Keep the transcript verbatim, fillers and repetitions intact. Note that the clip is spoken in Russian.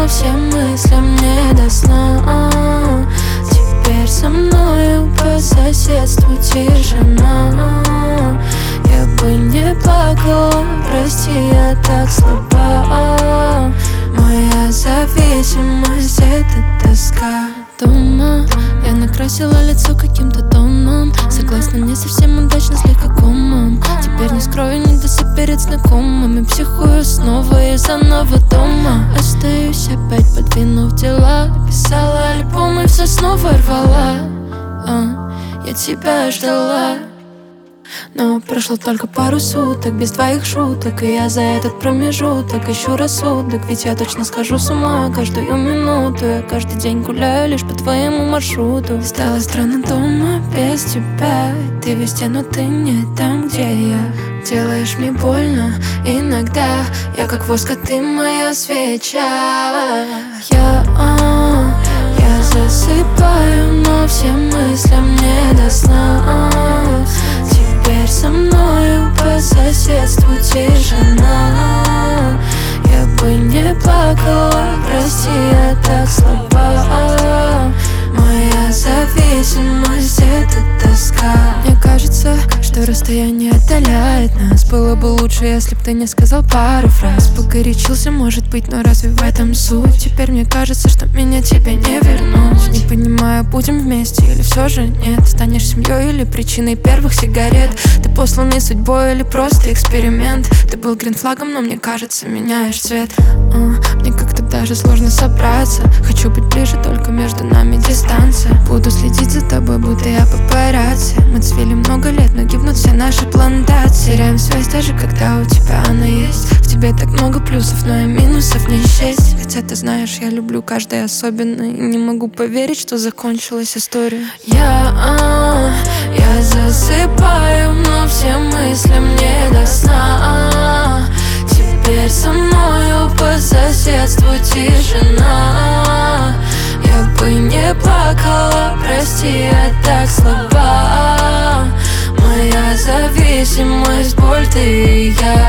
все мыслям не до сна. Теперь со мною по соседству тишина. Я бы не плакала, прости, я так слаба. Моя зависимость — это тоска. Дома я накрасила лицо каким-то тоном, согласна, не совсем удачно, слегка комом. Теперь не скрою недосып перед знакомыми, психую снова из-за нового дома. Остаюсь опять, подвинув дела. Писала альбом и все снова рвала. а, Я тебя ждала. Но прошло только пару суток без твоих шуток, и я за этот промежуток ищу рассудок. Ведь я точно схожу с ума каждую минуту. Я каждый день гуляю лишь по твоему маршруту. Стало странно дома без тебя. Ты везде, но ты не там, где я. Делаешь мне больно иногда. Я как воск, а ты моя свеча. Я, а, я засыпаю, но все мысли мне до сна. Теперь со мною по соседству тишина. Я бы не плакала, прости, я так слаба. Моя зависимость — это тоска. Мне кажется, что расстояние отдаляет нас. Было бы лучше, если б ты не сказал пару фраз. Погорячился, может быть, но разве в этом суть? Теперь мне кажется, что меня тебе не вернуть. Не понимаю, будем вместе или все же нет. Станешь семьей или причиной первых сигарет. Ты посланный судьбой или просто эксперимент. Ты был гринфлагом, но мне кажется, меняешь цвет. а, Мне как-то даже сложно собраться. Хочу быть ближе, только между нами дистанция. Буду следить за тобой, будто я папарацци. Мы цвели много лет, но гибнут все наши плантации. Теряем связь, даже когда у тебя она есть. В тебе так много плюсов, но и минусов не счесть. Хотя ты знаешь, я люблю каждый особенно, и не могу поверить, что закончилась история. Я, а, я засыпаю, но все мысли мне до сна. Теперь со мною по соседству тишина. Я бы не плакала, прости, я так слаба. Моя зависимость — боль, ты и я.